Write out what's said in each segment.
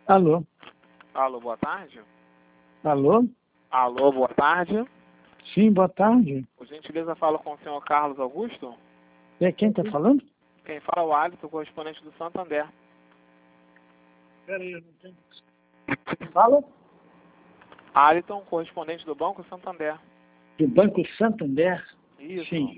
Alô? Alô, boa tarde. Alô? Alô, boa tarde. Sim, boa tarde. Por gentileza, falo com o senhor Carlos Augusto. É quem está falando? Quem fala é o Alisson, correspondente do Santander. Peraí, eu não tenho... Fala? Alisson, correspondente do Banco Santander. Do Banco Santander? Isso. Sim.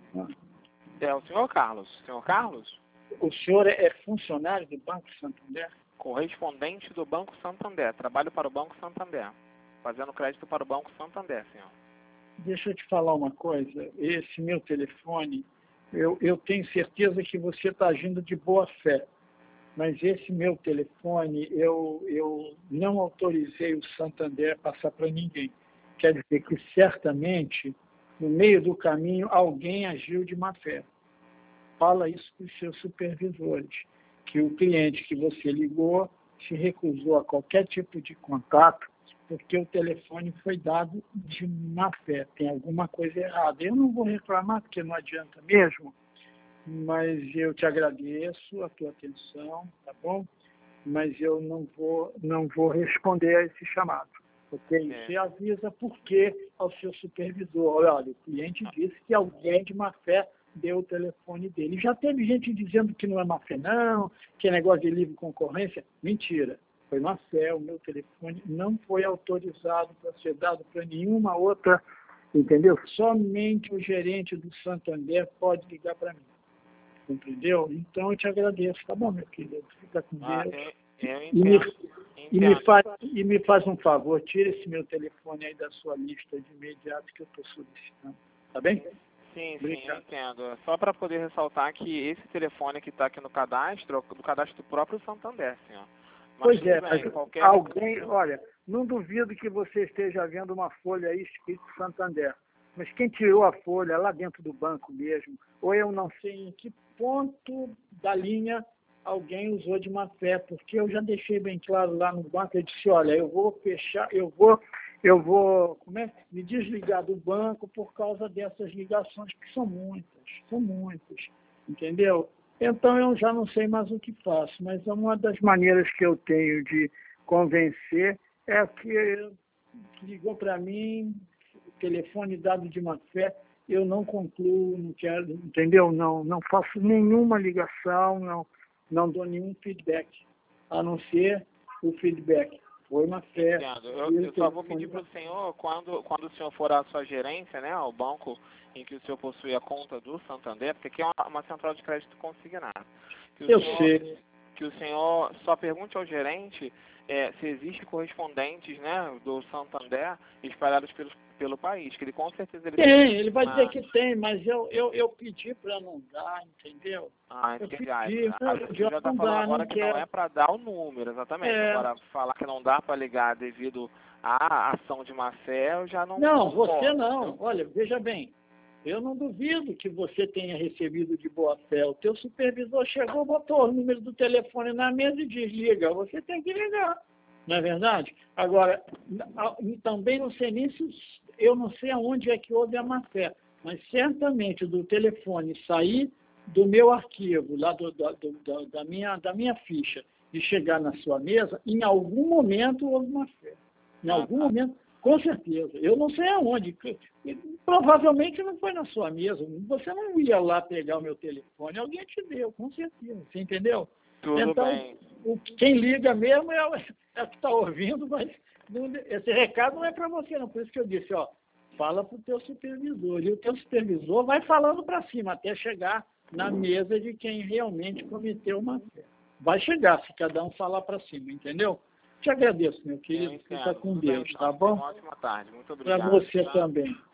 É o senhor Carlos. Senhor Carlos? O senhor é funcionário do Banco Santander? Correspondente do Banco Santander. Trabalho para o Banco Santander. Fazendo crédito para o Banco Santander, senhor. Deixa eu te falar uma coisa. Esse meu telefone, eu tenho certeza que você está agindo de boa fé. Mas esse meu telefone, eu não autorizei o Santander a passar para ninguém. Quer dizer que, certamente, no meio do caminho, alguém agiu de má fé. Fala isso para os seus supervisores, que o cliente que você ligou se recusou a qualquer tipo de contato, porque o telefone foi dado de má fé. Tem alguma coisa errada. Eu não vou reclamar, porque não adianta mesmo, mas eu te agradeço a tua atenção, tá bom? Mas eu não vou responder a esse chamado, ok? Você avisa por quê ao seu supervisor. Olha, o cliente disse que alguém de má fé deu o telefone dele. Já teve gente dizendo que não é má fé não, que é negócio de livre concorrência. Mentira, foi má fé. O meu telefone não foi autorizado para ser dado para nenhuma outra, entendeu? Somente o gerente do Santander pode ligar para mim. Entendeu? Então eu te agradeço, tá bom, meu querido? Fica com Deus. Eu entendo. E me faz um favor, tira esse meu telefone aí da sua lista de imediato que eu estou solicitando. Tá bem? Sim, eu entendo. Só para poder ressaltar que esse telefone que está aqui no cadastro, do cadastro do próprio Santander, senhor. Mas pois é, mas alguém, olha, não duvido que você esteja vendo uma folha aí escrito Santander. Mas quem tirou a folha lá dentro do banco mesmo, ou eu não sei em que ponto da linha alguém usou de má fé, porque eu já deixei bem claro lá no banco, eu disse, olha, eu vou fechar, eu vou me desligar do banco por causa dessas ligações, que são muitas, entendeu? Então eu já não sei mais o que faço, mas uma das maneiras que eu tenho de convencer é que ligou para mim, telefone dado de má fé, eu não concluo, não quero, entendeu? Não faço nenhuma ligação, não dou nenhum feedback, a não ser o feedback. Foi má fé. Eu só vou pedir para o senhor, quando o senhor for à sua gerência, né, ao banco em que o senhor possui a conta do Santander, porque aqui é uma central de crédito consignado. Sei. Que o senhor só pergunte ao gerente se existe correspondentes, né, do Santander espalhados pelo país, que ele com certeza ele vai dizer que tem, mas eu pedi para não dar, entendeu? Entendi. A gente já está falando agora que não é para dar o número, exatamente. Agora, falar que não dá para ligar devido à ação de má fé, eu já não... Não, você não. Olha, veja bem, eu não duvido que você tenha recebido de boa fé. O teu supervisor chegou, botou o número do telefone na mesa e desliga. Você tem que ligar, não é verdade? Agora, também não sei nem se... Eu não sei aonde é que houve a má fé, mas certamente do telefone sair do meu arquivo, lá da minha ficha, e chegar na sua mesa, em algum momento houve má fé. Em algum momento, com certeza. Eu não sei aonde. Provavelmente não foi na sua mesa. Você não ia lá pegar o meu telefone. Alguém te deu, com certeza. Você entendeu? Tudo bem. Quem liga mesmo é o que está ouvindo, mas esse recado não é para você, não. Por isso que eu disse, ó, fala para o teu supervisor. E o teu supervisor vai falando para cima, até chegar na mesa de quem realmente cometeu uma fé. Vai chegar, se cada um falar para cima, entendeu? Te agradeço, meu querido. Fica com Deus, tá bom? Uma ótima tarde. Muito obrigado. Para você também.